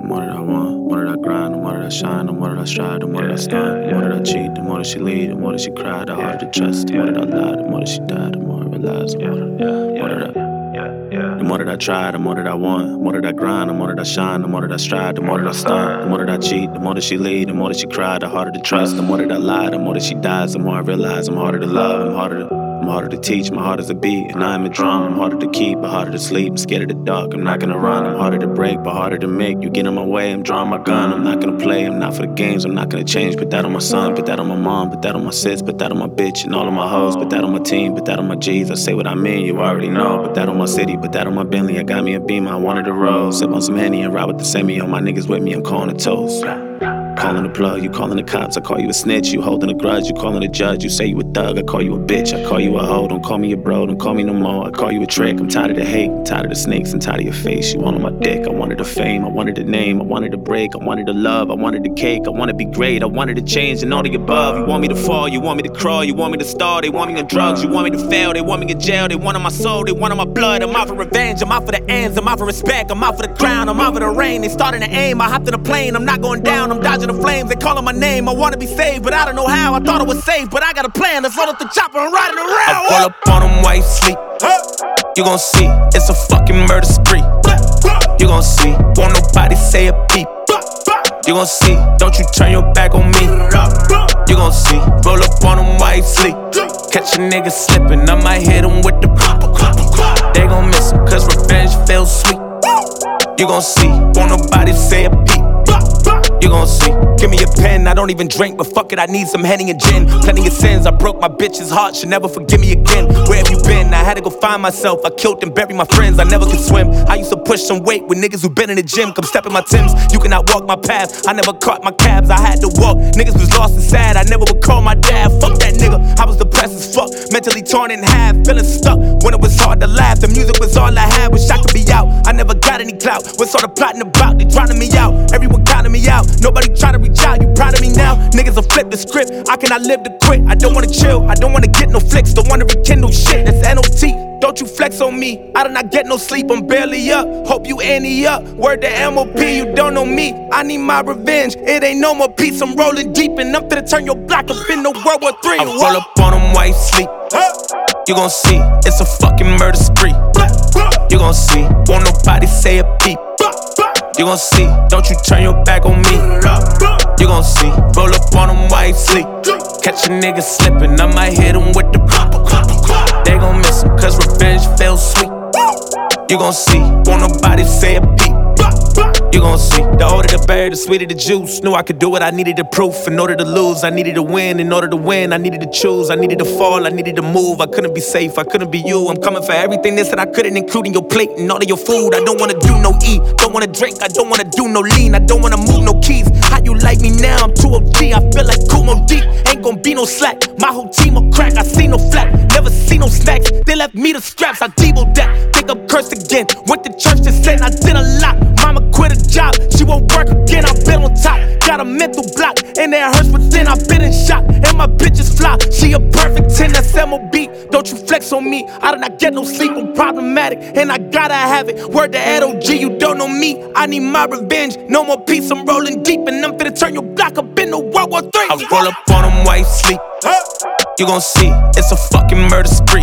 more that I want, the more that I grind, the more that I shine, the more that I strive, the more that I stunt, the more that I cheat, the more that she lead, the more that she cry, the harder to trust, the more that I lie, the more that she died, the more I realize, the more that I try, the more that I want, the more that I grind, the more that I shine, the more that I strive, the more that I stunt, the more that I cheat, the more that she lead, the more that she cry, the harder to trust, the more that I lie, the more that she dies, the more I realize I'm harder to love, I'm harder to teach, my heart is a beat, and I'm a drum. I'm harder to keep, but harder to sleep. I'm scared of the dark, I'm not gonna run. I'm harder to break, but harder to make. You get in my way, I'm drawing my gun. I'm not gonna play, I'm not for the games. I'm not gonna change. Put that on my son, put that on my mom, put that on my sis, put that on my bitch and all of my hoes. Put that on my team, put that on my G's. I say what I mean, you already know. Put that on my city, put that on my Bentley. I got me a Beamer, I wanted to roll. Sip on some Henny and ride with the semi. All my niggas with me, I'm calling a toast. Calling the plug, you calling the cops, I call you a snitch. You holding a grudge, you calling the judge. You say you a thug, I call you a bitch. I call you a hoe, don't call me a bro, don't call me no more. I call you a trick, I'm tired of the hate, I'm tired of the snakes, I'm tired of your face. You on my dick, I wanted the fame, I wanted the name, I wanted the break, I wanted the love, I wanted the cake, I wanted to be great, I wanted to change and all the above. You want me to fall, you want me to crawl, you want me to stall, they want me on drugs, you want me to fail, they want me in jail, they want my soul, they want my blood. I'm out for revenge, I'm out for the ends, I'm out for respect, I'm out for the crown, I'm out for the rain. They starting to aim, I hopped in a plane, I'm not going down, I'm dodging the flames, they calling my name. I wanna be saved, but I don't know how. I thought I was safe, but I got a plan. Let's load up the chopper and riding around. I pull up on them while you sleep. You gon' see, it's a fucking murder spree. You gon' see, won't nobody say a peep. You gon' see, don't you turn your back on me. You gon' see, roll up on them while you sleep. Catch a nigga slipping, I might hit him with the They gon' miss him, cause revenge feels sweet. You gon' see, won't nobody say a peep. You gon' see, give me a pen, I don't even drink, but fuck it, I need some Henny and gin. Plenty of sins, I broke my bitch's heart, she'll never forgive me again. Where have you been? I had to go find myself, I killed and buried my friends, I never could swim. I used to push some weight with niggas who been in the gym, come step in my Timbs, you cannot walk my path. I never caught my cabs, I had to walk, niggas was lost and sad, I never would call my dad. Fuck that nigga, I was depressed as fuck, mentally torn in half, feeling stuck, when it was hard to laugh. The music was all I had, wish I could be out, I never got any clout. What's all the plotting about? They drowning me out, everyone counting me out. Nobody try to reach out, you proud of me now? Niggas will flip the script, I cannot live to quit. I don't wanna chill, I don't wanna get no flicks, don't wanna rekindle shit, that's NOT. Don't you flex on me, I do not get no sleep, I'm barely up. Hope you ante up, word to MOP, you don't know me. I need my revenge, it ain't no more peace. I'm rolling deep and I'm finna turn your block up into World War III. I roll up on them while you sleep. You gon' see, it's a fucking murder spree. You gon' see, won't nobody say a peep. You gon' see, don't you turn your back on me. You gon' see, roll up on them while you sleep. Catch a nigga slipping, I might hit him with the They gon' miss him, cause revenge feels sweet. You gon' see, won't nobody say a peep. You gon' see, the older the berry, the sweeter the juice. Knew I could do it, I needed the proof. In order to lose, I needed to win. In order to win, I needed to choose. I needed to fall, I needed to move. I couldn't be safe, I couldn't be you. I'm coming for everything this that I couldn't, including your plate and all of your food. I don't wanna do no eat, don't wanna drink, I don't wanna do no lean. I don't wanna move no keys. How you like me now? I'm too OG, I feel like Kumo deep. Ain't gon' be no slack, my whole team will crack. I see no flat, never see no snacks. They left me the straps, I Debo that. Think I'm cursed again, went to church to sin, I did a lot. Mama quit a job, she won't work again, I've been on top. Got a mental block, and it hurts within, I've been in shock. And my bitch is fly, she a perfect 10, that's MOB. Don't you flex on me, I do not get no sleep, I'm problematic, and I gotta have it. Word to Ed OG, you don't know me, I need my revenge. No more peace, I'm rolling deep, and I'm finna turn your block up into World War III. I roll up on them while you sleep. You gon' see, it's a fucking murder spree.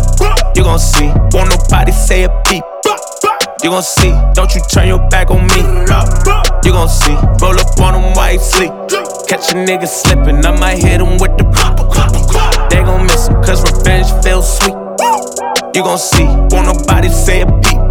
You gon' see, won't nobody say a peep. You gon' see, don't you turn your back on me. You gon' see, roll up on them while you sleep. Catch a nigga slipping, I might hit him with the They gon' miss him, cause revenge feels sweet. You gon' see, won't nobody say a peep.